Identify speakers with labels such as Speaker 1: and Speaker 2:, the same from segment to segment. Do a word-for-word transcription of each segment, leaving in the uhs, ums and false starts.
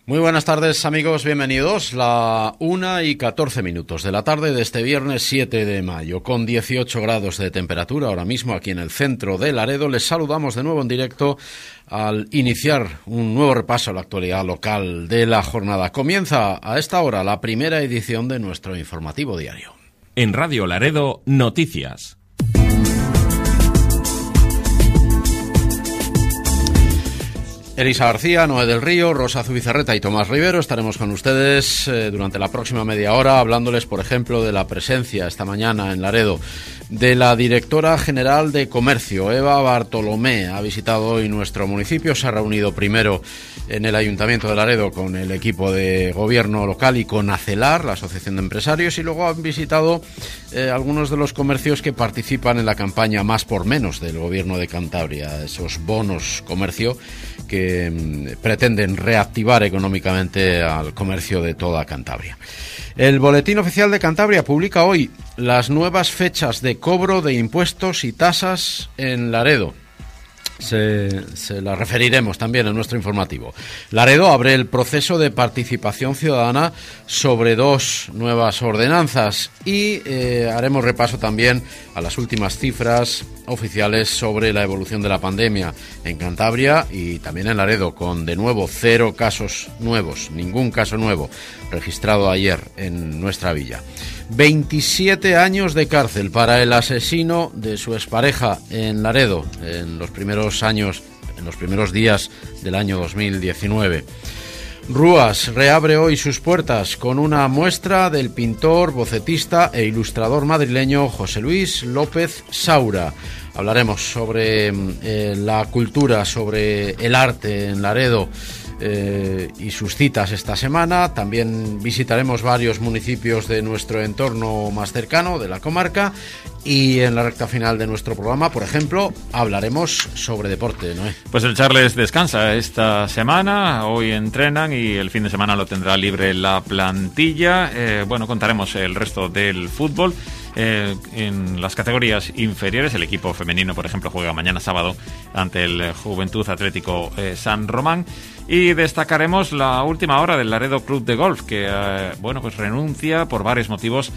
Speaker 1: Muy buenas tardes, amigos, bienvenidos. La una y catorce minutos de la tarde de este viernes siete de mayo, con dieciocho grados de temperatura ahora mismo aquí en el centro de Laredo. Les saludamos de nuevo en directo al iniciar un nuevo repaso a la actualidad local de la jornada. Comienza a esta hora la primera edición de nuestro informativo diario.
Speaker 2: En Radio Laredo, noticias.
Speaker 1: Elisa García, Noé del Río, Rosa Zubizarreta y Tomás Rivero estaremos con ustedes eh, durante la próxima media hora hablándoles, por ejemplo, de la presencia esta mañana en Laredo de la directora general de Comercio, Eva Bartolomé. Ha visitado hoy nuestro municipio, se ha reunido primero en el Ayuntamiento de Laredo con el equipo de gobierno local y con ACELAR, la Asociación de Empresarios, y luego han visitado eh, algunos de los comercios que participan en la campaña Más por Menos del Gobierno de Cantabria, esos bonos comercio que mm, pretenden reactivar económicamente al comercio de toda Cantabria. El Boletín Oficial de Cantabria publica hoy las nuevas fechas de cobro de impuestos y tasas en Laredo. Se, se las referiremos también en nuestro informativo. Laredo abre el proceso de participación ciudadana sobre dos nuevas ordenanzas y eh, haremos repaso también a las últimas cifras oficiales sobre la evolución de la pandemia en Cantabria y también en Laredo, con de nuevo cero casos nuevos, ningún caso nuevo registrado ayer en nuestra villa. veintisiete años de cárcel para el asesino de su expareja en Laredo en los primeros años, en los primeros días del año dos mil diecinueve. Rúas reabre hoy sus puertas con una muestra del pintor, bocetista e ilustrador madrileño José Luis López Saura. Hablaremos sobre eh, la cultura, sobre el arte en Laredo eh, y sus citas esta semana. También visitaremos varios municipios de nuestro entorno más cercano, de la comarca. Y en la recta final de nuestro programa, por ejemplo, hablaremos sobre deporte, ¿no?
Speaker 3: Pues el Charles descansa esta semana, hoy entrenan y el fin de semana lo tendrá libre la plantilla. Eh, bueno, contaremos el resto del fútbol. Eh, en las categorías inferiores, el equipo femenino, por ejemplo, juega mañana sábado ante el Juventud Atlético eh, San Román. Y destacaremos la última hora del Laredo Club de Golf, que eh, bueno, pues renuncia por varios motivos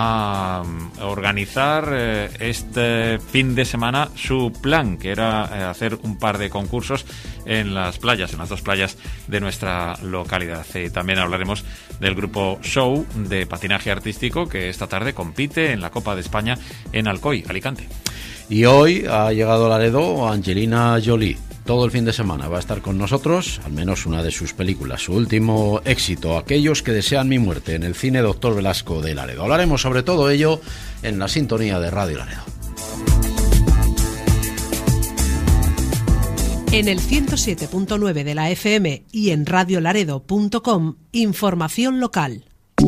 Speaker 3: a organizar eh, este fin de semana su plan, que era eh, hacer un par de concursos en las playas, en las dos playas de nuestra localidad. Y también hablaremos del grupo Show de patinaje artístico que esta tarde compite en la Copa de España en Alcoy, Alicante.
Speaker 1: Y hoy ha llegado a Laredo Angelina Jolie. Todo el fin de semana va a estar con nosotros, al menos una de sus películas. Su último éxito, Aquellos que desean mi muerte, en el cine Doctor Velasco de Laredo. Hablaremos sobre todo ello en la sintonía de Radio Laredo.
Speaker 4: En el ciento siete punto nueve de la F M y en radio laredo punto com, información local.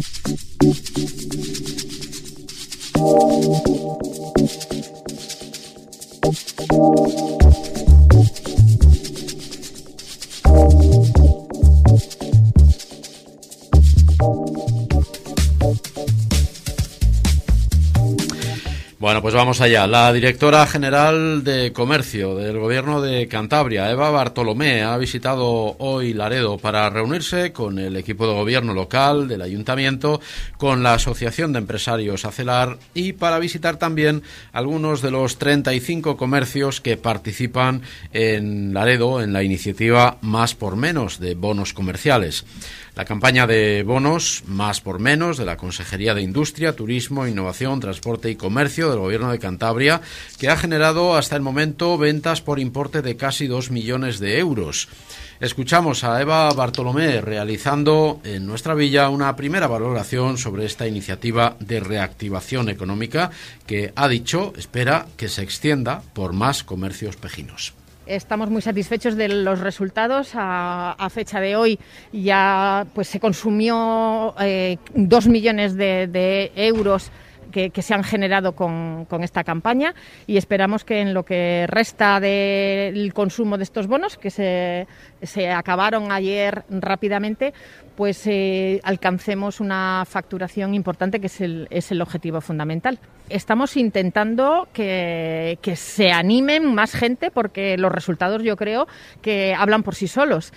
Speaker 1: Bueno, pues vamos allá. La directora general de Comercio del Gobierno de Cantabria, Eva Bartolomé, ha visitado hoy Laredo para reunirse con el equipo de gobierno local del Ayuntamiento, con la Asociación de Empresarios ACELAR y para visitar también algunos de los treinta y cinco comercios que participan en Laredo en la iniciativa Más por Menos de bonos comerciales. La campaña de bonos Más por Menos de la Consejería de Industria, Turismo, Innovación, Transporte y Comercio del Gobierno de Cantabria, que ha generado hasta el momento ventas por importe de casi dos millones de euros. Escuchamos a Eva Bartolomé realizando en nuestra villa una primera valoración sobre esta iniciativa de reactivación económica que, ha dicho, espera que se extienda por más comercios pejinos.
Speaker 5: Estamos muy satisfechos de los resultados. A, a fecha de hoy ya pues se consumió eh, dos millones de, de euros que, que se han generado con, con esta campaña y esperamos que en lo que resta del consumo de estos bonos, que se, se acabaron ayer rápidamente, pues eh, alcancemos una facturación importante, que es el, es el objetivo fundamental. Estamos intentando que, que se animen más gente, porque los resultados yo creo que hablan por sí solos.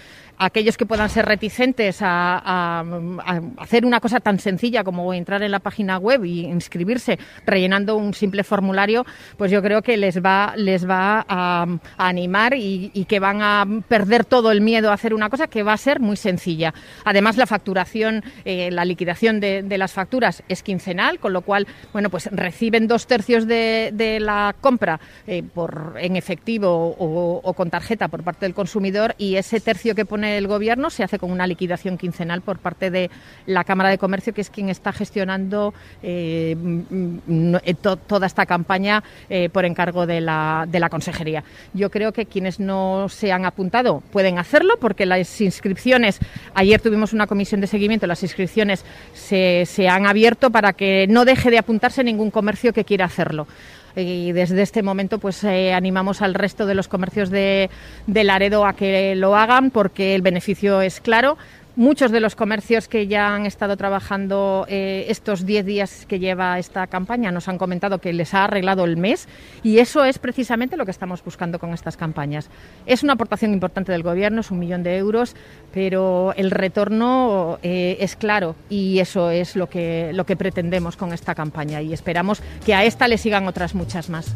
Speaker 5: aquellos que puedan ser reticentes a, a, a hacer una cosa tan sencilla como entrar en la página web y inscribirse rellenando un simple formulario, pues yo creo que les va, les va a, a animar y, y que van a perder todo el miedo a hacer una cosa que va a ser muy sencilla. Además, la facturación, eh, la liquidación de, de las facturas es quincenal, con lo cual, bueno, pues reciben dos tercios de, de la compra eh, por en efectivo o, o con tarjeta por parte del consumidor, y ese tercio que pone el gobierno se hace con una liquidación quincenal por parte de la Cámara de Comercio, que es quien está gestionando eh, to, toda esta campaña eh, por encargo de la, de la Consejería. Yo creo que quienes no se han apuntado pueden hacerlo, porque las inscripciones, ayer tuvimos una comisión de seguimiento, las inscripciones se, se han abierto para que no deje de apuntarse ningún comercio que quiera hacerlo. Y desde este momento pues eh, animamos al resto de los comercios de, de Laredo a que lo hagan, porque el beneficio es claro. Muchos de los comercios que ya han estado trabajando eh, estos diez días que lleva esta campaña nos han comentado que les ha arreglado el mes, y eso es precisamente lo que estamos buscando con estas campañas. Es una aportación importante del Gobierno, es un millón de euros, pero el retorno eh, es claro, y eso es lo que, lo que pretendemos con esta campaña, y esperamos que a esta le sigan otras muchas más.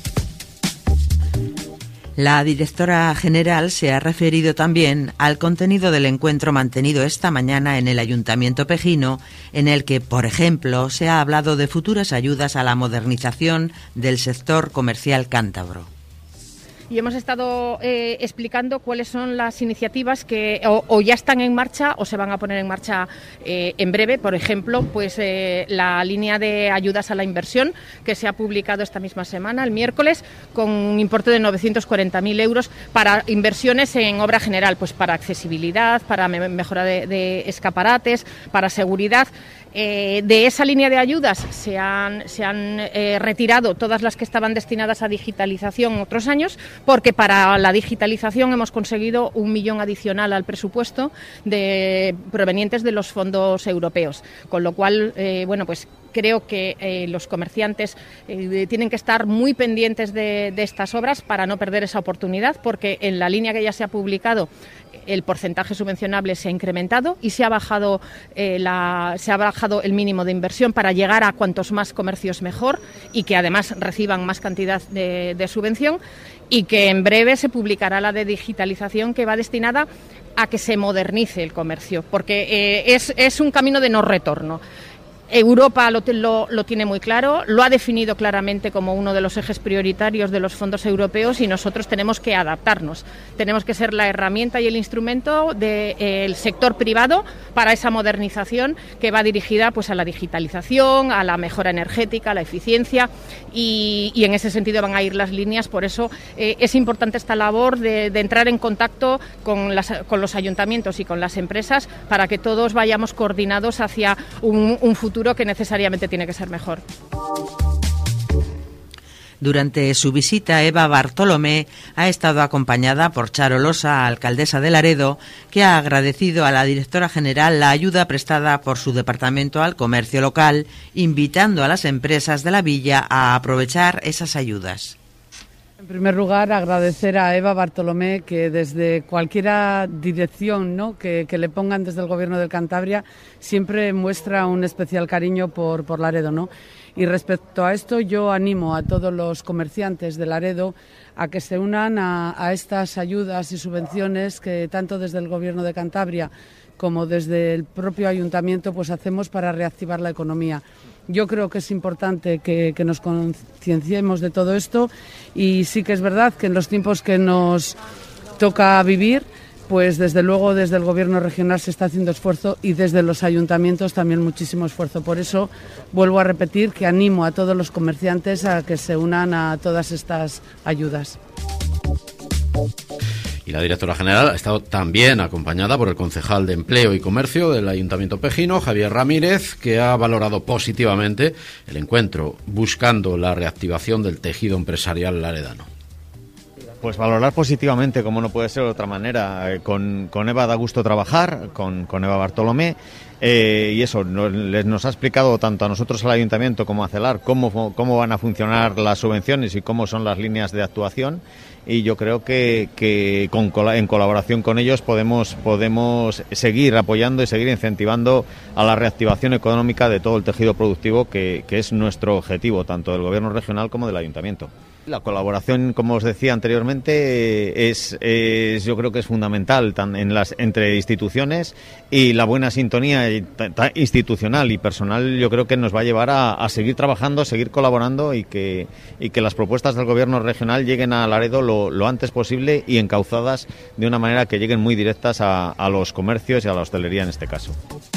Speaker 6: La directora general se ha referido también al contenido del encuentro mantenido esta mañana en el Ayuntamiento pejino, en el que, por ejemplo, se ha hablado de futuras ayudas a la modernización del sector comercial cántabro.
Speaker 5: Y hemos estado eh, explicando cuáles son las iniciativas que o, o ya están en marcha o se van a poner en marcha eh, en breve. Por ejemplo, pues eh, la línea de ayudas a la inversión, que se ha publicado esta misma semana, el miércoles, con un importe de novecientos cuarenta mil euros para inversiones en obra general, pues para accesibilidad, para me- mejora de, de escaparates, para seguridad. Eh, de esa línea de ayudas se han, se han eh, retirado todas las que estaban destinadas a digitalización otros años, porque para la digitalización hemos conseguido un millón adicional al presupuesto de, provenientes de los fondos europeos, con lo cual, eh, bueno, pues creo que eh, los comerciantes eh, tienen que estar muy pendientes de, de estas obras para no perder esa oportunidad, porque en la línea que ya se ha publicado el porcentaje subvencionable se ha incrementado y se ha bajado eh, la, se ha bajado el mínimo de inversión para llegar a cuantos más comercios mejor, y que además reciban más cantidad de, de subvención, y que en breve se publicará la de digitalización, que va destinada a que se modernice el comercio, porque eh, es, es un camino de no retorno. Europa lo, lo, lo tiene muy claro, lo ha definido claramente como uno de los ejes prioritarios de los fondos europeos, y nosotros tenemos que adaptarnos. Tenemos que ser la herramienta y el instrumento del eh, sector privado para esa modernización que va dirigida pues a la digitalización, a la mejora energética, a la eficiencia, y, y en ese sentido van a ir las líneas. Por eso eh, es importante esta labor de, de entrar en contacto con, las, con los ayuntamientos y con las empresas, para que todos vayamos coordinados hacia un, un futuro que necesariamente tiene que ser mejor.
Speaker 6: Durante su visita, Eva Bartolomé ha estado acompañada por Charo Losa, alcaldesa de Laredo, que ha agradecido a la directora general la ayuda prestada por su departamento al comercio local, invitando a las empresas de la villa a aprovechar esas ayudas.
Speaker 7: En primer lugar, agradecer a Eva Bartolomé que desde cualquier dirección, ¿no?, que, que le pongan desde el Gobierno del Cantabria, siempre muestra un especial cariño por, por Laredo, ¿no? Y respecto a esto, yo animo a todos los comerciantes de Laredo a que se unan a, a estas ayudas y subvenciones que tanto desde el Gobierno de Cantabria como desde el propio Ayuntamiento pues hacemos para reactivar la economía. Yo creo que es importante que, que nos concienciemos de todo esto, y sí que es verdad que en los tiempos que nos toca vivir, pues desde luego desde el Gobierno regional se está haciendo esfuerzo, y desde los ayuntamientos también muchísimo esfuerzo. Por eso vuelvo a repetir que animo a todos los comerciantes a que se unan a todas estas ayudas.
Speaker 1: Y la directora general ha estado también acompañada por el concejal de Empleo y Comercio del Ayuntamiento pejino, Javier Ramírez, que ha valorado positivamente el encuentro, buscando la reactivación del tejido empresarial laredano.
Speaker 8: Pues valorar positivamente, como no puede ser de otra manera. Eh, con, con Eva da gusto trabajar, con, con Eva Bartolomé, eh, y eso, nos, les, nos ha explicado tanto a nosotros, al Ayuntamiento, como a CELAR, cómo, cómo van a funcionar las subvenciones y cómo son las líneas de actuación, y yo creo que, que con, en colaboración con ellos podemos, podemos seguir apoyando y seguir incentivando a la reactivación económica de todo el tejido productivo, que, que es nuestro objetivo, tanto del Gobierno regional como del Ayuntamiento. La colaboración, como os decía anteriormente, es, es yo creo que es fundamental tan en las entre instituciones, y la buena sintonía institucional y personal yo creo que nos va a llevar a, a seguir trabajando, a seguir colaborando, y que, y que las propuestas del Gobierno regional lleguen a Laredo lo, lo antes posible y encauzadas de una manera que lleguen muy directas a, a los comercios y a la hostelería en este caso.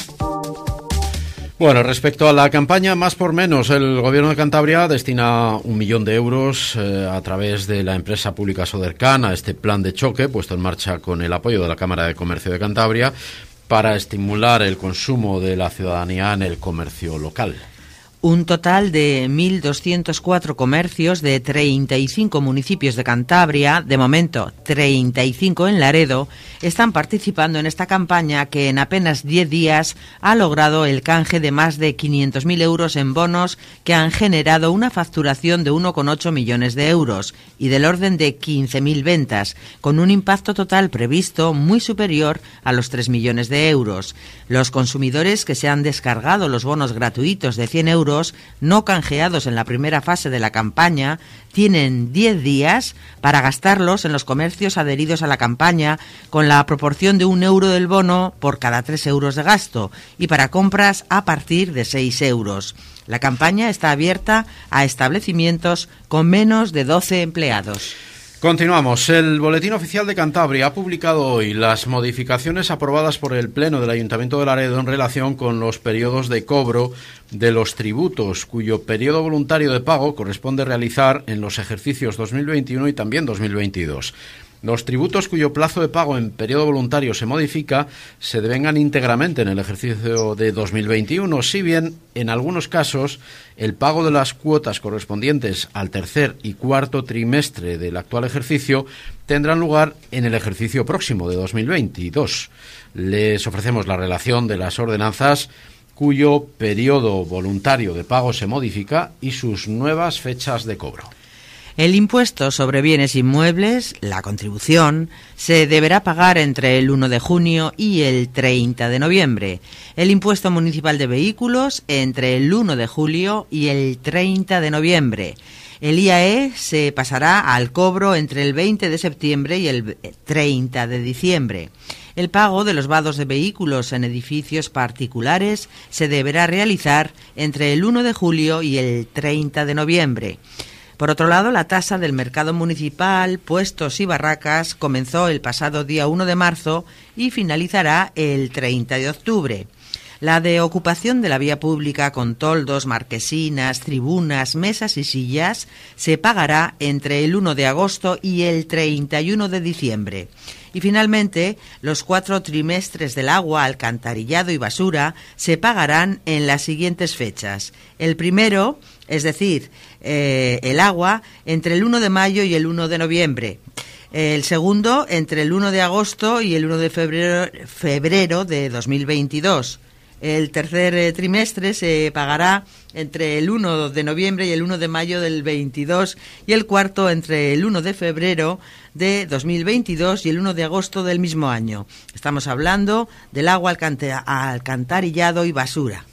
Speaker 1: Bueno, respecto a la campaña Más por Menos, el Gobierno de Cantabria destina un millón de euros eh, a través de la empresa pública Sodercan a este plan de choque puesto en marcha con el apoyo de la Cámara de Comercio de Cantabria para estimular el consumo de la ciudadanía en el comercio local.
Speaker 6: Un total de mil doscientos cuatro comercios de treinta y cinco municipios de Cantabria, de momento treinta y cinco en Laredo, están participando en esta campaña que en apenas diez días ha logrado el canje de más de quinientos mil euros en bonos que han generado una facturación de uno coma ocho millones de euros y del orden de quince mil ventas, con un impacto total previsto muy superior a los tres millones de euros. Los consumidores que se han descargado los bonos gratuitos de cien euros no canjeados en la primera fase de la campaña tienen diez días para gastarlos en los comercios adheridos a la campaña, con la proporción de un euro del bono por cada tres euros de gasto, y para compras a partir de seis euros. La campaña está abierta a establecimientos con menos de doce empleados.
Speaker 1: Continuamos. El Boletín Oficial de Cantabria ha publicado hoy las modificaciones aprobadas por el Pleno del Ayuntamiento de Laredo en relación con los periodos de cobro de los tributos, cuyo periodo voluntario de pago corresponde realizar en los ejercicios dos mil veintiuno y también dos mil veintidós. Los tributos cuyo plazo de pago en periodo voluntario se modifica se devengan íntegramente en el ejercicio de dos mil veintiuno, si bien en algunos casos el pago de las cuotas correspondientes al tercer y cuarto trimestre del actual ejercicio tendrán lugar en el ejercicio próximo de dos mil veintidós. Les ofrecemos la relación de las ordenanzas cuyo periodo voluntario de pago se modifica y sus nuevas fechas de cobro.
Speaker 6: El impuesto sobre bienes inmuebles, la contribución, se deberá pagar entre el uno de junio y el treinta de noviembre. El impuesto municipal de vehículos entre el uno de julio y el treinta de noviembre. El I A E se pasará al cobro entre el veinte de septiembre y el treinta de diciembre. El pago de los vados de vehículos en edificios particulares se deberá realizar entre el uno de julio y el treinta de noviembre. Por otro lado, la tasa del mercado municipal, puestos y barracas comenzó el pasado día uno de marzo y finalizará el treinta de octubre. La de ocupación de la vía pública con toldos, marquesinas, tribunas, mesas y sillas se pagará entre el uno de agosto y el treinta y uno de diciembre. Y finalmente, los cuatro trimestres del agua, alcantarillado y basura se pagarán en las siguientes fechas. El primero, es decir, eh, el agua, entre el uno de mayo y el uno de noviembre. El segundo, entre el uno de agosto y el uno de febrero, febrero de dos mil veintidós. El tercer eh, trimestre se pagará entre el uno de noviembre y el uno de mayo del veintidós, y el cuarto entre el uno de febrero de dos mil veintidós y el uno de agosto del mismo año. Estamos hablando del agua, alcant- alcantarillado y basura.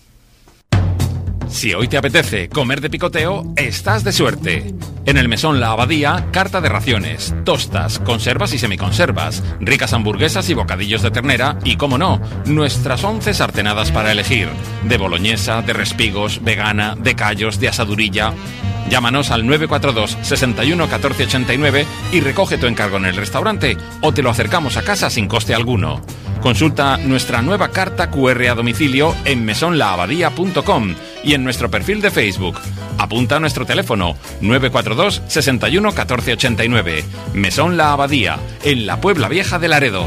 Speaker 2: Si hoy te apetece comer de picoteo, estás de suerte. En el Mesón La Abadía, carta de raciones, tostas, conservas y semiconservas, ricas hamburguesas y bocadillos de ternera y, como no, nuestras once sartenadas para elegir, de boloñesa, de respigos, vegana, de callos, de asadurilla. Llámanos al nueve cuatro dos, seis uno, uno cuatro ocho nueve y recoge tu encargo en el restaurante o te lo acercamos a casa sin coste alguno. Consulta nuestra nueva carta cu erre a domicilio en mesón la abadía punto com y en nuestro perfil de Facebook. Apunta a nuestro teléfono nueve cuatro dos, seis uno, uno cuatro ocho nueve. Mesón La Abadía, en la Puebla Vieja de Laredo.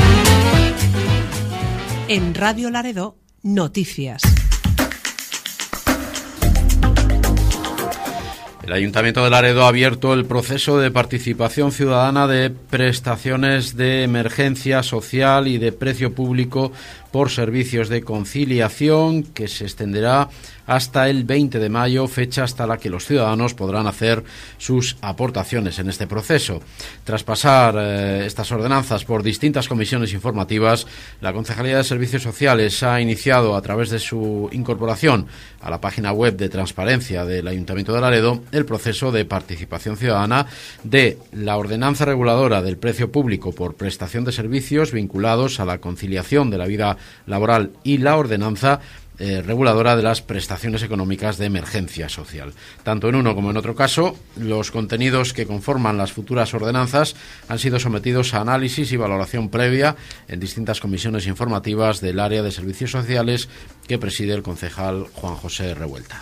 Speaker 4: En Radio Laredo, noticias.
Speaker 1: El Ayuntamiento de Laredo ha abierto el proceso de participación ciudadana de prestaciones de emergencia social y de precio público por servicios de conciliación, que se extenderá hasta el veinte de mayo, fecha hasta la que los ciudadanos podrán hacer sus aportaciones en este proceso. Tras pasar eh, estas ordenanzas por distintas comisiones informativas, la Concejalía de Servicios Sociales ha iniciado, a través de su incorporación a la página web de transparencia del Ayuntamiento de Laredo, el proceso de participación ciudadana de la ordenanza reguladora del precio público por prestación de servicios vinculados a la conciliación de la vida laboral y la ordenanza Eh, reguladora de las prestaciones económicas de emergencia social. Tanto en uno como en otro caso, los contenidos que conforman las futuras ordenanzas han sido sometidos a análisis y valoración previa en distintas comisiones informativas del área de servicios sociales que preside el concejal Juan José Revuelta.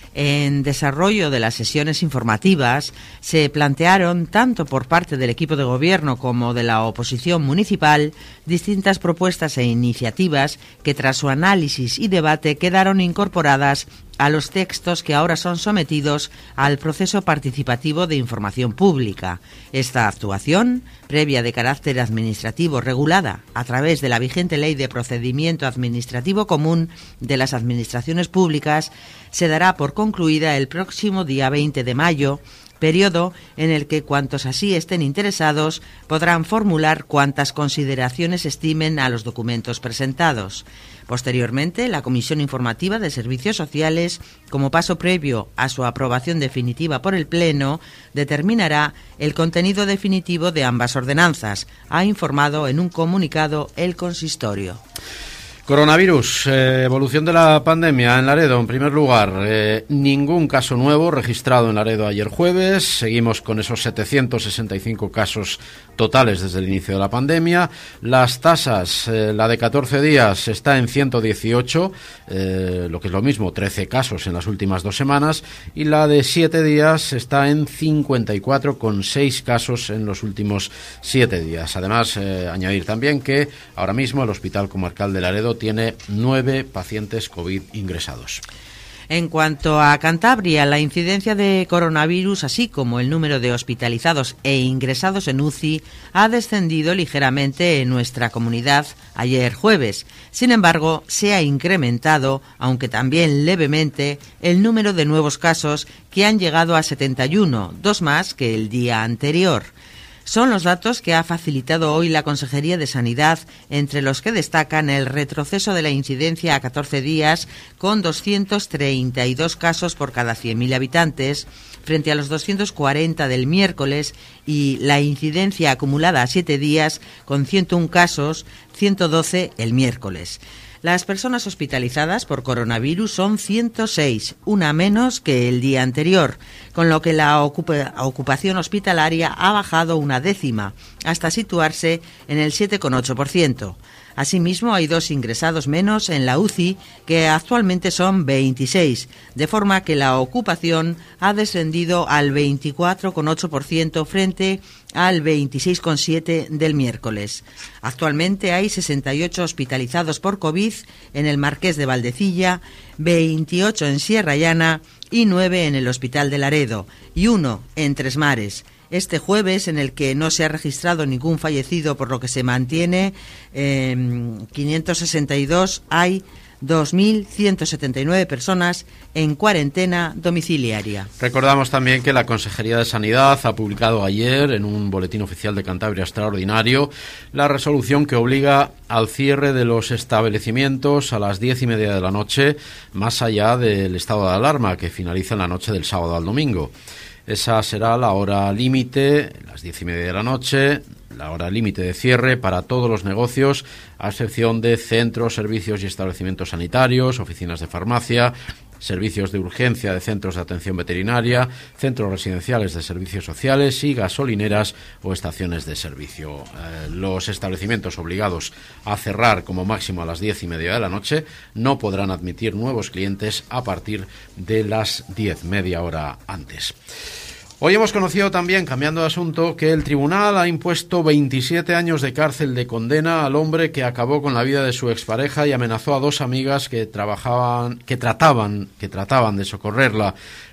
Speaker 6: En desarrollo de las sesiones informativas se plantearon, tanto por parte del equipo de gobierno como de la oposición municipal, distintas propuestas e iniciativas que, tras su análisis y debate, quedaron incorporadas a los textos que ahora son sometidos al proceso participativo de información pública. Esta actuación, previa de carácter administrativo, regulada a través de la vigente Ley de Procedimiento Administrativo Común de las Administraciones Públicas, se dará por concluida el próximo día veinte de mayo, periodo en el que cuantos así estén interesados podrán formular cuantas consideraciones estimen a los documentos presentados. Posteriormente, la Comisión Informativa de Servicios Sociales, como paso previo a su aprobación definitiva por el Pleno, determinará el contenido definitivo de ambas ordenanzas, ha informado en un comunicado el consistorio.
Speaker 1: Coronavirus, eh, evolución de la pandemia en Laredo. En primer lugar, eh, ningún caso nuevo registrado en Laredo ayer jueves. Seguimos con esos setecientos sesenta y cinco casos totales desde el inicio de la pandemia. Las tasas, eh, la de catorce días está en ciento dieciocho, eh, lo que es lo mismo, trece casos en las últimas dos semanas. Y la de siete días está en cincuenta y cuatro con seis casos en los últimos siete días. Además, eh, añadir también que ahora mismo el Hospital Comarcal de Laredo tiene nueve pacientes COVID ingresados.
Speaker 6: En cuanto a Cantabria, la incidencia de coronavirus, así como el número de hospitalizados e ingresados en U C I, ha descendido ligeramente en nuestra comunidad ayer jueves. Sin embargo, se ha incrementado, aunque también levemente, el número de nuevos casos, que han llegado a setenta y uno, dos más que el día anterior. Son los datos que ha facilitado hoy la Consejería de Sanidad, entre los que destacan el retroceso de la incidencia a catorce días, con doscientos treinta y dos casos por cada cien mil habitantes, frente a los doscientos cuarenta del miércoles, y la incidencia acumulada a siete días, con ciento uno casos, ciento doce el miércoles. Las personas hospitalizadas por coronavirus son ciento seis, una menos que el día anterior, con lo que la ocupa- ocupación hospitalaria ha bajado una décima, hasta situarse en el siete coma ocho por ciento. Asimismo, hay dos ingresados menos en la U C I, que actualmente son veintiséis, de forma que la ocupación ha descendido al veinticuatro coma ocho por ciento frente al veintiséis coma siete por ciento del miércoles. Actualmente hay sesenta y ocho hospitalizados por COVID en el Marqués de Valdecilla, veintiocho en Sierra Llana y nueve en el Hospital de Laredo, y uno en Tres Mares. Este jueves, en el que no se ha registrado ningún fallecido, por lo que se mantiene eh, quinientos sesenta y dos, hay dos mil ciento setenta y nueve personas en cuarentena domiciliaria.
Speaker 1: Recordamos también que la Consejería de Sanidad ha publicado ayer, en un boletín oficial de Cantabria extraordinario, la resolución que obliga al cierre de los establecimientos a las diez y media de la noche, más allá del estado de alarma, que finaliza en la noche del sábado al domingo. Esa será la hora límite, las diez y media de la noche, la hora límite de cierre para todos los negocios, a excepción de centros, servicios y establecimientos sanitarios, oficinas de farmacia, servicios de urgencia de centros de atención veterinaria, centros residenciales de servicios sociales y gasolineras o estaciones de servicio. Eh, los establecimientos obligados a cerrar como máximo a las diez y media de la noche no podrán admitir nuevos clientes a partir de las diez, media hora antes. Hoy hemos conocido también, cambiando de asunto, que el tribunal ha impuesto veintisiete años de cárcel de condena al hombre que acabó con la vida de su expareja y amenazó a dos amigas que trabajaban, que trataban, que trataban de socorrerla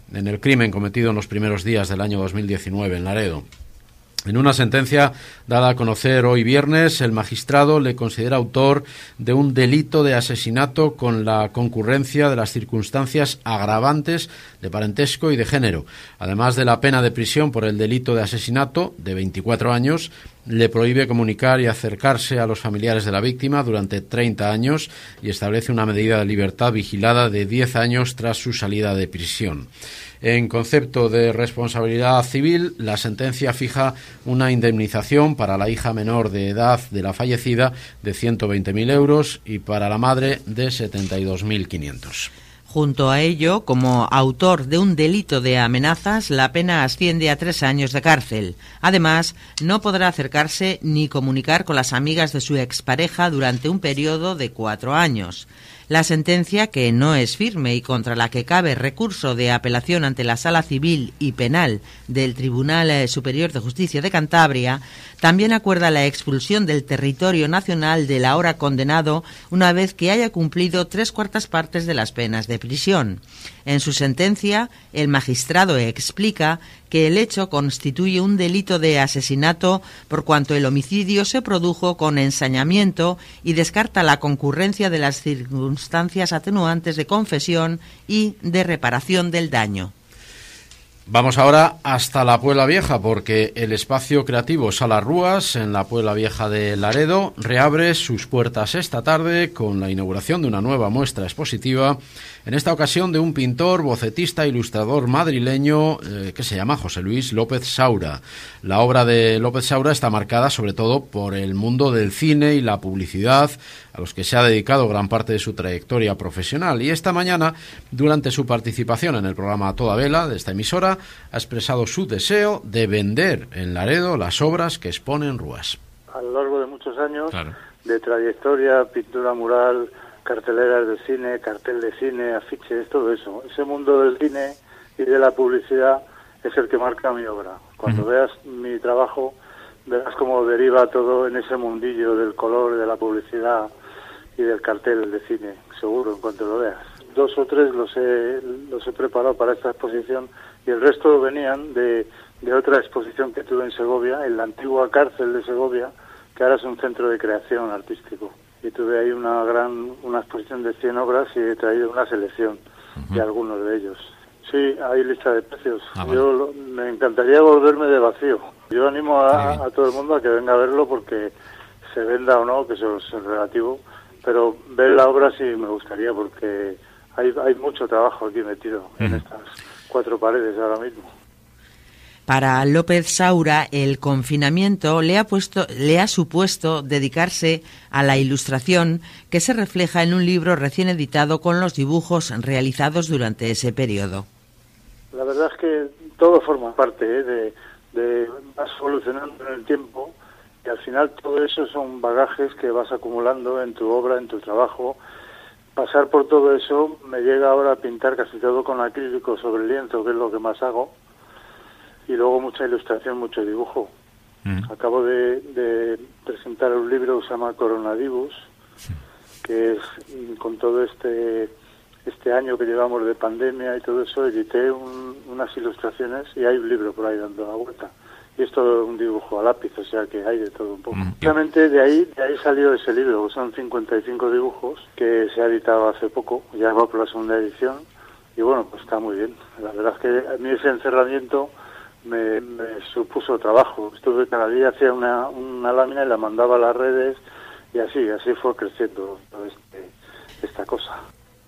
Speaker 1: en el crimen cometido en los primeros días del año dos mil diecinueve en Laredo. En una sentencia dada a conocer hoy viernes, el magistrado le considera autor de un delito de asesinato con la concurrencia de las circunstancias agravantes de parentesco y de género. Además de la pena de prisión por el delito de asesinato de veinticuatro años, le prohíbe comunicar y acercarse a los familiares de la víctima durante treinta años y establece una medida de libertad vigilada de diez años tras su salida de prisión. En concepto de responsabilidad civil, la sentencia fija una indemnización para la hija menor de edad de la fallecida de ciento veinte mil euros y para la madre de setenta y dos mil quinientos.
Speaker 6: Junto a ello, como autor de un delito de amenazas, la pena asciende a tres años de cárcel. Además, no podrá acercarse ni comunicar con las amigas de su expareja durante un periodo de cuatro años. La sentencia, que no es firme y contra la que cabe recurso de apelación ante la Sala Civil y Penal del Tribunal Superior de Justicia de Cantabria, también acuerda la expulsión del territorio nacional del ahora condenado una vez que haya cumplido tres cuartas partes de las penas de prisión. En su sentencia, el magistrado explica que el hecho constituye un delito de asesinato por cuanto el homicidio se produjo con ensañamiento y descarta la concurrencia de las circunstancias atenuantes de confesión y de reparación del daño.
Speaker 1: Vamos ahora hasta la Puebla Vieja, porque el espacio creativo Sala Rúas en la Puebla Vieja de Laredo reabre sus puertas esta tarde con la inauguración de una nueva muestra expositiva, en esta ocasión de un pintor, bocetista e ilustrador madrileño eh, que se llama José Luis López Saura. La obra de López Saura está marcada sobre todo por el mundo del cine y la publicidad, a los que se ha dedicado gran parte de su trayectoria profesional. Y esta mañana, durante su participación en el programa A Toda Vela de esta emisora, ha expresado su deseo de vender en Laredo las obras que expone en Rúas.
Speaker 9: A lo largo de muchos años
Speaker 3: Claro.
Speaker 9: de trayectoria, pintura mural, carteleras de cine, cartel de cine, afiches, todo eso. Ese mundo del cine y de la publicidad es el que marca mi obra. Cuando uh-huh. veas mi trabajo, verás cómo deriva todo en ese mundillo del color, de la publicidad y del cartel de cine, seguro, en cuanto lo veas. Dos o tres los he, los he preparado para esta exposición y el resto venían de, de otra exposición que tuve en Segovia, en la antigua cárcel de Segovia, que ahora es un centro de creación artístico. Y tuve ahí una gran una exposición de cien obras y he traído una selección uh-huh. de algunos de ellos. Sí, hay lista de precios. Ah, vale. Yo lo, me encantaría volverme de vacío. Yo animo a, a todo el mundo a que venga a verlo porque se venda o no, que eso es relativo, pero ver la obra sí me gustaría porque hay, hay mucho trabajo aquí metido uh-huh. en estas cuatro paredes ahora mismo.
Speaker 6: Para López Saura, el confinamiento le ha puesto, le ha supuesto dedicarse a la ilustración, que se refleja en un libro recién editado con los dibujos realizados durante ese periodo.
Speaker 9: La verdad es que todo forma parte ¿eh? de, de vas evolucionando en el tiempo y al final todo eso son bagajes que vas acumulando en tu obra, en tu trabajo. Pasar por todo eso me llega ahora a pintar casi todo con acrílico sobre el lienzo, que es lo que más hago. Y luego mucha ilustración, mucho dibujo. Mm. Acabo de, de presentar un libro que se llama Coronavirus, sí. que es con todo este este año que llevamos de pandemia y todo eso, edité un, unas ilustraciones y hay un libro por ahí dando la vuelta. Y es todo un dibujo a lápiz, o sea que hay de todo un poco. Mm. Realmente de ahí de ahí salió ese libro, son cincuenta y cinco dibujos que se ha editado hace poco, ya va por la segunda edición. Y bueno, pues está muy bien. La verdad es que a mí ese encerramiento Me, me supuso trabajo. Estuve cada día, hacía una, una lámina y la mandaba a las redes y así, así fue creciendo este, esta cosa.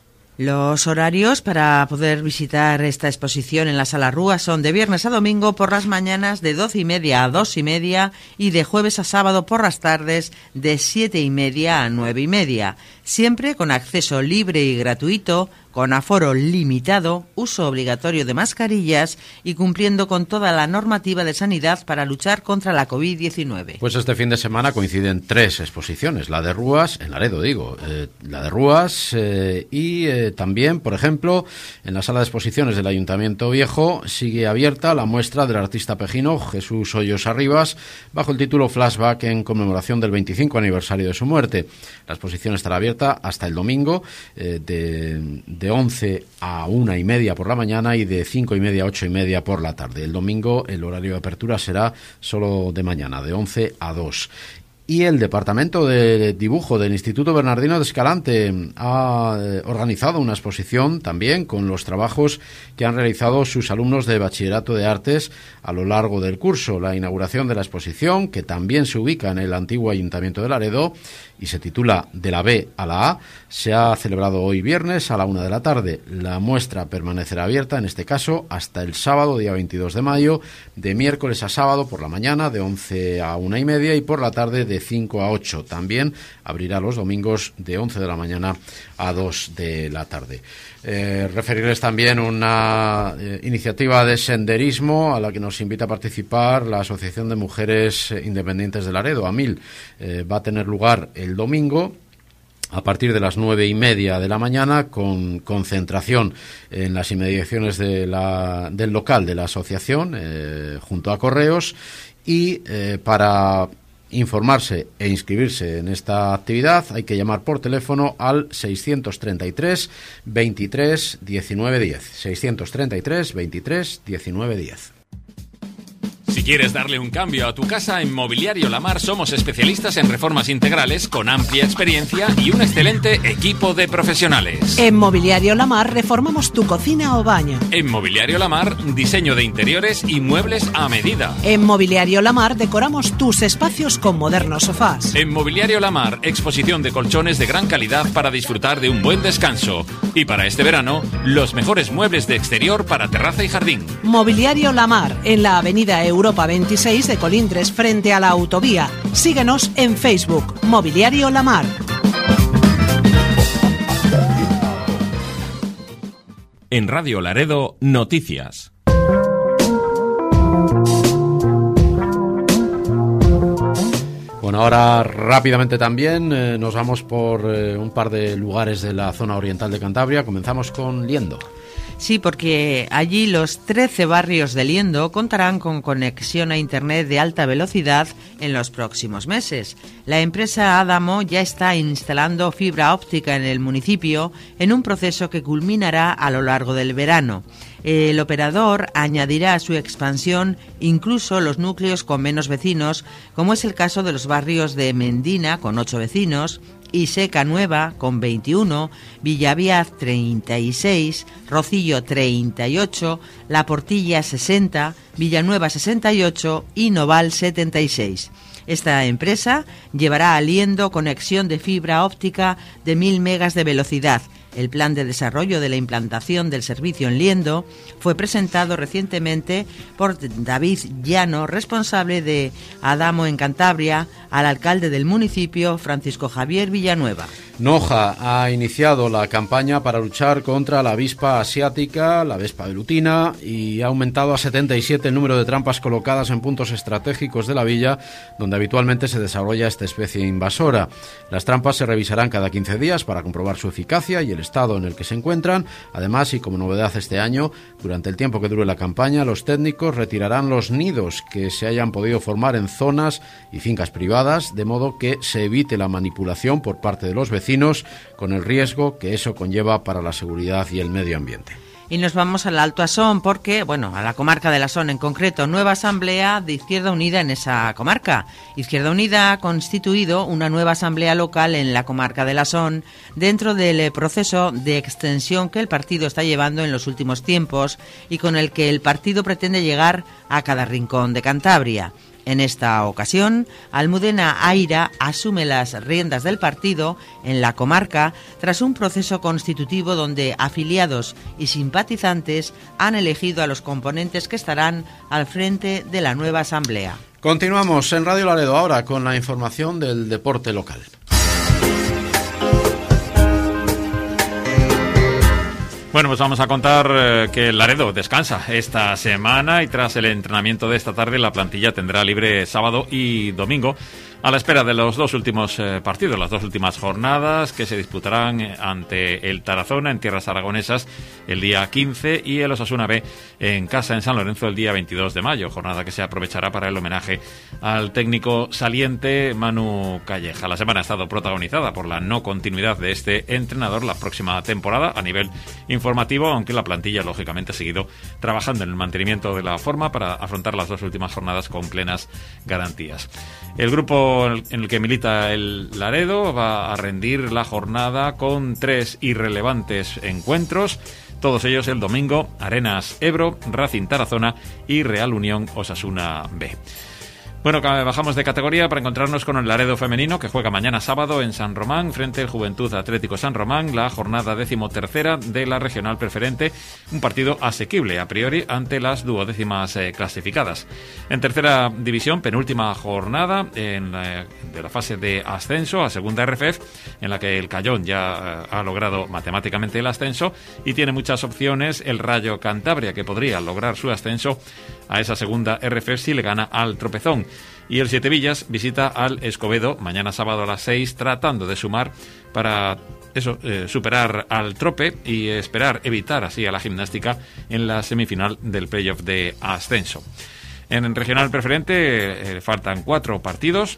Speaker 6: Los horarios para poder visitar esta exposición en la Sala Rúas son de viernes a domingo por las mañanas de doce y media a dos y media y de jueves a sábado por las tardes de siete y media a nueve y media. Siempre con acceso libre y gratuito, con aforo limitado, uso obligatorio de mascarillas y cumpliendo con toda la normativa de sanidad para luchar contra la covid diecinueve.
Speaker 1: Pues este fin de semana coinciden tres exposiciones, la de Rúas, en Laredo digo, eh, la de Rúas eh, y eh, también, por ejemplo, en la sala de exposiciones del Ayuntamiento Viejo sigue abierta la muestra del artista pejino Jesús Hoyos Arribas bajo el título Flashback en conmemoración del veinticinco aniversario de su muerte. La exposición estará abierta hasta el domingo eh, de de once a una y media por la mañana y de cinco y media a ocho y media por la tarde. El domingo el horario de apertura será solo de mañana, de once a dos. Y el Departamento de Dibujo del Instituto Bernardino de Escalante ha organizado una exposición también con los trabajos que han realizado sus alumnos de Bachillerato de Artes a lo largo del curso. La inauguración de la exposición, que también se ubica en el antiguo Ayuntamiento de Laredo y se titula De la B a la A, se ha celebrado hoy viernes a la una de la tarde. La muestra permanecerá abierta, en este caso, hasta el sábado, día veintidós de mayo, de miércoles a sábado por la mañana, de once a una y media, y por la tarde de cinco a ocho. También abrirá los domingos de once de la mañana a dos de la tarde. Eh, referirles también una eh, iniciativa de senderismo a la que nos invita a participar la Asociación de Mujeres Independientes de Laredo, AMIL. Eh, va a tener lugar el domingo a partir de las nueve y media de la mañana, con concentración en las inmediaciones de la, del local de la asociación, eh, junto a Correos, y eh, para informarse e inscribirse en esta actividad hay que llamar por teléfono al seiscientos treinta y tres veintitrés diecinueve diez. seiscientos treinta y tres veintitrés diecinueve diez.
Speaker 2: Si quieres darle un cambio a tu casa, en Mobiliario Lamar somos especialistas en reformas integrales con amplia experiencia y un excelente equipo de profesionales.
Speaker 4: En Mobiliario Lamar reformamos tu cocina o baño.
Speaker 2: En Mobiliario Lamar, diseño de interiores y muebles a medida.
Speaker 4: En Mobiliario Lamar decoramos tus espacios con modernos sofás.
Speaker 2: En Mobiliario Lamar, exposición de colchones de gran calidad para disfrutar de un buen descanso. Y para este verano, los mejores muebles de exterior para terraza y jardín.
Speaker 4: Mobiliario Lamar, en la avenida Europa veintiséis de Colindres, frente a la autovía. Síguenos en Facebook, Mobiliario Lamar.
Speaker 2: En Radio Laredo, noticias.
Speaker 1: Bueno, ahora rápidamente también eh, nos vamos por eh, un par de lugares de la zona oriental de Cantabria. Comenzamos con Liendo.
Speaker 6: Sí, porque allí los trece barrios de Liendo contarán con conexión a Internet de alta velocidad en los próximos meses. La empresa Adamo ya está instalando fibra óptica en el municipio en un proceso que culminará a lo largo del verano. El operador añadirá a su expansión incluso los núcleos con menos vecinos, como es el caso de los barrios de Mendina, con ocho vecinos, y Seca Nueva, con veintiuno, Villaviaz, treinta y seis, Rocillo, treinta y ocho, La Portilla, sesenta, Villanueva, sesenta y ocho y Noval, setenta y seis. Esta empresa llevará a Liendo conexión de fibra óptica de mil megas de velocidad. El plan de desarrollo de la implantación del servicio en Liendo fue presentado recientemente por David Llano, responsable de Adamo en Cantabria, al alcalde del municipio, Francisco Javier Villanueva.
Speaker 1: Noja ha iniciado la campaña para luchar contra la avispa asiática, la Vespa velutina, y ha aumentado a setenta y siete el número de trampas colocadas en puntos estratégicos de la villa, donde habitualmente se desarrolla esta especie invasora. Las trampas se revisarán cada quince días para comprobar su eficacia y el estado en el que se encuentran. Además, y como novedad este año, durante el tiempo que dure la campaña, los técnicos retirarán los nidos que se hayan podido formar en zonas y fincas privadas, de modo que se evite la manipulación por parte de los vecinos, con el riesgo que eso conlleva para la seguridad y el medio ambiente.
Speaker 6: Y nos vamos al Alto Asón porque, bueno, a la comarca del Asón en concreto, nueva asamblea de Izquierda Unida en esa comarca. Izquierda Unida ha constituido una nueva asamblea local en la comarca del Asón dentro del proceso de extensión que el partido está llevando en los últimos tiempos y con el que el partido pretende llegar a cada rincón de Cantabria. En esta ocasión, Almudena Aira asume las riendas del partido en la comarca tras un proceso constitutivo donde afiliados y simpatizantes han elegido a los componentes que estarán al frente de la nueva asamblea.
Speaker 1: Continuamos en Radio Laredo ahora con la información del deporte local.
Speaker 3: Bueno, pues vamos a contar eh, que Laredo descansa esta semana y tras el entrenamiento de esta tarde la plantilla tendrá libre sábado y domingo A la espera de los dos últimos eh, partidos, las dos últimas jornadas que se disputarán ante el Tarazona en tierras aragonesas el día quince y el Osasuna B en casa en San Lorenzo el día veintidós de mayo, jornada que se aprovechará para el homenaje al técnico saliente Manu Calleja. La semana ha estado protagonizada por la no continuidad de este entrenador la próxima temporada a nivel informativo, aunque la plantilla lógicamente ha seguido trabajando en el mantenimiento de la forma para afrontar las dos últimas jornadas con plenas garantías. El grupo en el que milita el Laredo va a rendir la jornada con tres irrelevantes encuentros, todos ellos el domingo: Arenas Ebro, Racing Tarazona y Real Unión Osasuna B. Bueno, bajamos de categoría para encontrarnos con el Laredo femenino, que juega mañana sábado en San Román frente al Juventud Atlético San Román, la jornada decimotercera de la regional preferente, un partido asequible a priori ante las duodécimas eh, clasificadas. En tercera división, penúltima jornada en, eh, de la fase de ascenso a segunda R F F, en la que el Cayón ya eh, ha logrado matemáticamente el ascenso y tiene muchas opciones el Rayo Cantabria, que podría lograr su ascenso a esa segunda R F F si le gana al Tropezón. Y el Siete Villas visita al Escobedo mañana sábado a las seis, tratando de sumar para eso, eh, superar al Trope y esperar evitar así a la Gimnástica en la semifinal del playoff de ascenso. En regional preferente eh, faltan cuatro partidos.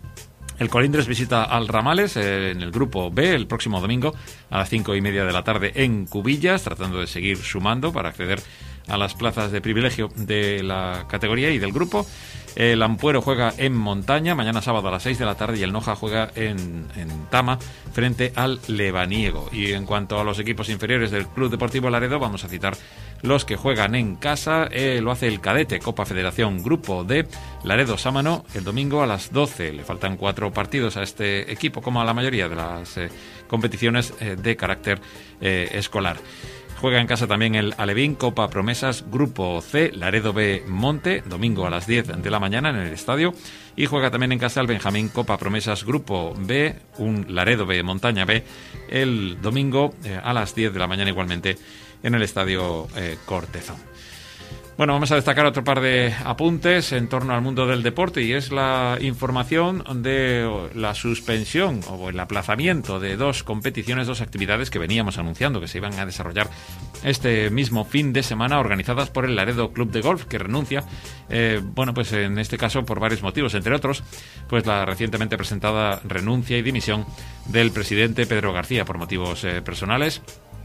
Speaker 3: El Colindres visita al Ramales eh, en el grupo B el próximo domingo a las cinco y media de la tarde en Cubillas, tratando de seguir sumando para acceder a las plazas de privilegio de la categoría y del grupo. El Ampuero juega en Montaña mañana sábado a las seis de la tarde y el Noja juega en, en Tama frente al Lebaniego. Y en cuanto a los equipos inferiores del Club Deportivo Laredo, vamos a citar los que juegan en casa. Eh, lo hace el Cadete, Copa Federación Grupo D, Laredo Sámano, el domingo a las doce. Le faltan cuatro partidos a este equipo, como a la mayoría de las eh, competiciones eh, de carácter eh, escolar. Juega en casa también el Alevín, Copa Promesas, Grupo C, Laredo B Monte, domingo a las diez de la mañana en el estadio. Y juega también en casa el Benjamín, Copa Promesas, Grupo B, un Laredo B Montaña B, el domingo eh, a las diez de la mañana igualmente en el estadio eh, Cortezón. Bueno, vamos a destacar otro par de apuntes en torno al mundo del deporte y es la información de la suspensión o el aplazamiento de dos competiciones, dos actividades que veníamos anunciando que se iban a desarrollar este mismo fin de semana, organizadas por el Laredo Club de Golf, que renuncia, eh, bueno, pues en este caso por varios motivos, entre otros, pues la recientemente presentada renuncia y dimisión del presidente Pedro García por motivos eh, personales.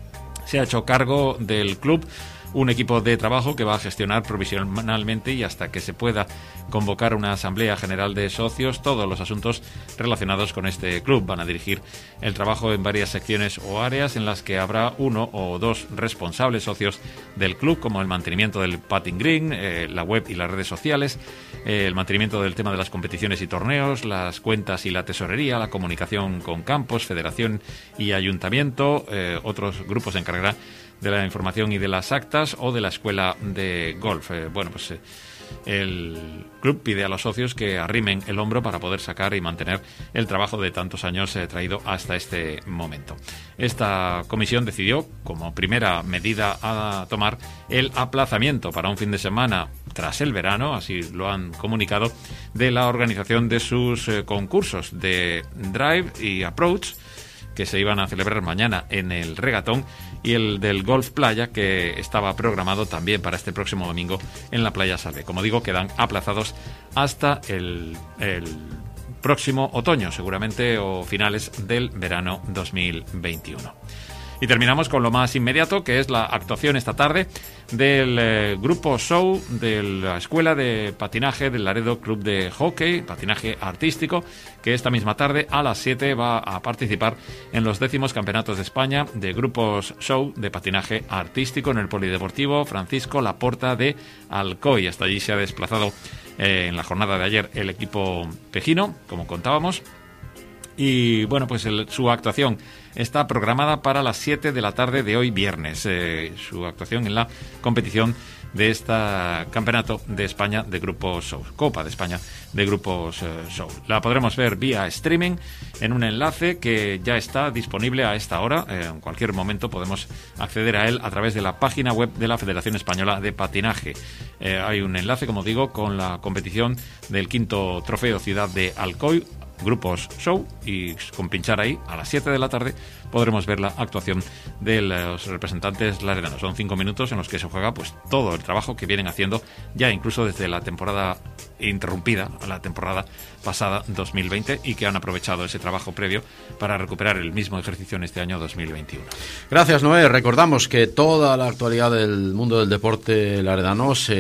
Speaker 3: Se ha hecho cargo del club un equipo de trabajo que va a gestionar provisionalmente y hasta que se pueda convocar una asamblea general de socios todos los asuntos relacionados con este club. Van a dirigir el trabajo en varias secciones o áreas en las que habrá uno o dos responsables socios del club, como el mantenimiento del putting green, eh, la web y las redes sociales, eh, el mantenimiento del tema de las competiciones y torneos, las cuentas y la tesorería, la comunicación con campos, federación y ayuntamiento. Eh, otros grupos se encargarán de la información y de las actas o de la escuela de golf. Eh, bueno, pues eh, el club pide a los socios que arrimen el hombro para poder sacar y mantener el trabajo de tantos años eh, traído hasta este momento. Esta comisión decidió, como primera medida a tomar, el aplazamiento para un fin de semana tras el verano, así lo han comunicado, de la organización de sus eh, concursos de Drive y Approach, que se iban a celebrar mañana en el Regatón, y el del Golf Playa, que estaba programado también para este próximo domingo en la Playa Salve. Como digo, quedan aplazados hasta el, el próximo otoño, seguramente, o finales del verano dos mil veintiuno. Y terminamos con lo más inmediato, que es la actuación esta tarde del eh, grupo show de la Escuela de Patinaje del Laredo Club de Hockey, patinaje artístico, que esta misma tarde a las siete va a participar en los décimos campeonatos de España de grupos show de patinaje artístico en el Polideportivo Francisco Laporta de Alcoy. Hasta allí se ha desplazado eh, en la jornada de ayer el equipo pejino, como contábamos. Y bueno, pues el, su actuación está programada para las siete de la tarde de hoy viernes. Eh, su actuación en la competición de esta Campeonato de España de Grupos Show, Copa de España de Grupos eh, Show. La podremos ver vía streaming en un enlace que ya está disponible a esta hora. Eh, en cualquier momento podemos acceder a él a través de la página web de la Federación Española de Patinaje. Eh, hay un enlace, como digo, con la competición del quinto Trofeo Ciudad de Alcoy, Grupos Show, y con pinchar ahí a las siete de la tarde podremos ver la actuación de los representantes laredanos. Son cinco minutos en los que se juega pues todo el trabajo que vienen haciendo ya incluso desde la temporada interrumpida, la temporada pasada dos mil veinte, y que han aprovechado ese trabajo previo para recuperar el mismo ejercicio en este año dos mil veintiuno.
Speaker 1: Gracias, Noé. Recordamos que toda la actualidad del mundo del deporte laredano se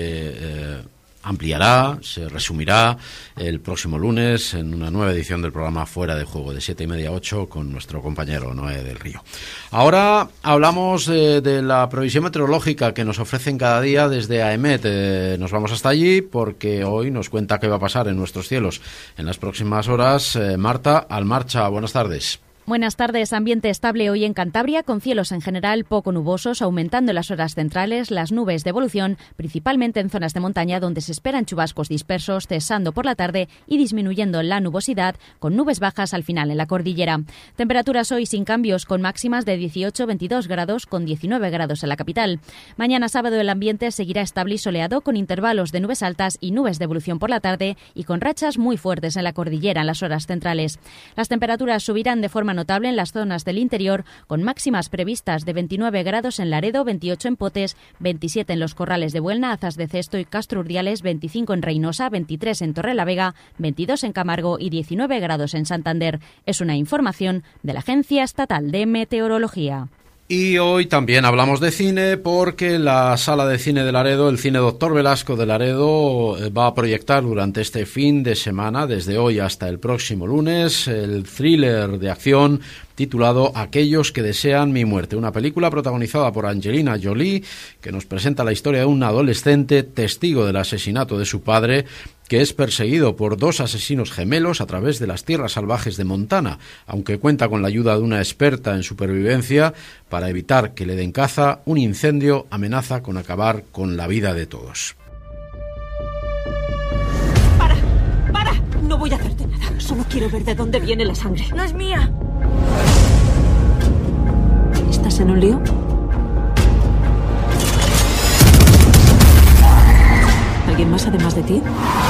Speaker 1: eh, ampliará, se resumirá el próximo lunes en una nueva edición del programa Fuera de Juego, de siete y media a ocho, con nuestro compañero Noé del Río. Ahora hablamos de, de la previsión meteorológica que nos ofrecen cada día desde AEMET. Eh, nos vamos hasta allí porque hoy nos cuenta qué va a pasar en nuestros cielos en las próximas horas. Eh, Marta Almarcha, buenas tardes.
Speaker 10: Buenas tardes. Ambiente estable hoy en Cantabria, con cielos en general poco nubosos, aumentando en las horas centrales las nubes de evolución, principalmente en zonas de montaña donde se esperan chubascos dispersos, cesando por la tarde y disminuyendo la nubosidad, con nubes bajas al final en la cordillera. Temperaturas hoy sin cambios, con máximas de dieciocho a veintidós grados, con diecinueve grados en la capital. Mañana sábado el ambiente seguirá estable y soleado, con intervalos de nubes altas y nubes de evolución por la tarde y con rachas muy fuertes en la cordillera en las horas centrales. Las temperaturas subirán de forma notable en las zonas del interior, con máximas previstas de veintinueve grados en Laredo, veintiocho en Potes, veintisiete en los Corrales de Buelna, Azas de Cesto y Castro Urdiales, veinticinco en Reynosa, veintitrés en Torrelavega, veintidós en Camargo y diecinueve grados en Santander. Es una información de la Agencia Estatal de Meteorología.
Speaker 1: Y hoy también hablamos de cine porque la Sala de Cine de Laredo, el Cine Doctor Velasco de Laredo, va a proyectar durante este fin de semana, desde hoy hasta el próximo lunes, el thriller de acción titulado Aquellos que desean mi muerte, una película protagonizada por Angelina Jolie, que nos presenta la historia de un adolescente testigo del asesinato de su padre, que es perseguido por dos asesinos gemelos a través de las tierras salvajes de Montana, aunque cuenta con la ayuda de una experta en supervivencia para evitar que le den caza. Un incendio amenaza con acabar con la vida de todos.
Speaker 11: ¡Para! ¡Para! No voy a hacerte nada. Solo quiero ver de dónde viene la sangre.
Speaker 12: ¡No es mía!
Speaker 11: ¿Estás en un lío? ¿Alguien más además de ti?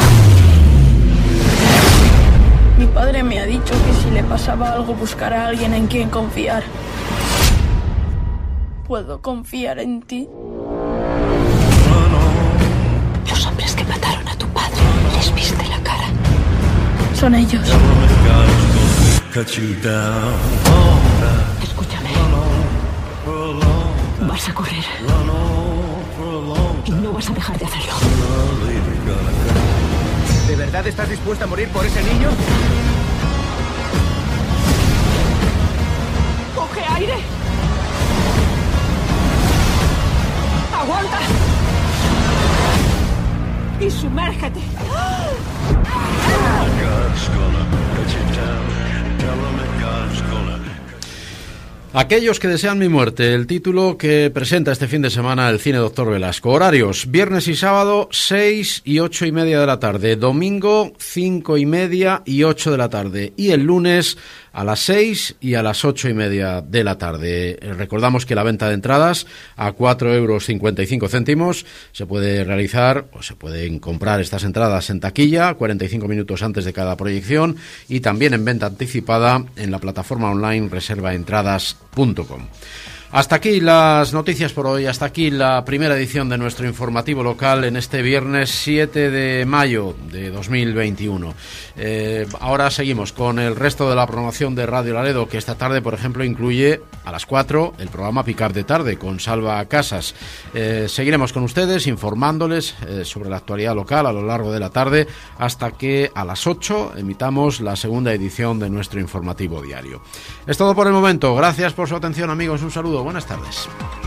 Speaker 12: Mi padre me ha dicho que si le pasaba algo buscara a alguien en quien confiar. ¿Puedo confiar en ti?
Speaker 11: Los hombres que mataron a tu padre, les viste la cara.
Speaker 12: Son ellos.
Speaker 11: Escúchame. Vas a correr. Y no vas a dejar de hacerlo.
Speaker 13: ¿De verdad estás dispuesta a morir por ese niño?
Speaker 11: ¡Coge aire! ¡Aguanta! Y sumérgete.
Speaker 1: Aquellos que desean mi muerte, el título que presenta este fin de semana el Cine Doctor Velasco. Horarios: viernes y sábado, seis y ocho y media de la tarde. Domingo, cinco y media y ocho de la tarde. Y el lunes, a las seis y a las ocho y media de la tarde. Recordamos que la venta de entradas a cuatro euros cincuenta y cinco céntimos se puede realizar o se pueden comprar estas entradas en taquilla, cuarenta y cinco minutos antes de cada proyección, y también en venta anticipada en la plataforma online reserva entradas punto com. Hasta aquí las noticias por hoy, hasta aquí la primera edición de nuestro informativo local en este viernes siete de mayo de dos mil veintiuno. Eh, ahora seguimos con el resto de la programación de Radio Laredo, que esta tarde, por ejemplo, incluye a las cuatro el programa Pick-up de tarde con Salva Casas. Eh, seguiremos con ustedes informándoles eh, sobre la actualidad local a lo largo de la tarde hasta que a las ocho emitamos la segunda edición de nuestro informativo diario. Es todo por el momento. Gracias por su atención, amigos. Un saludo. Buenas tardes.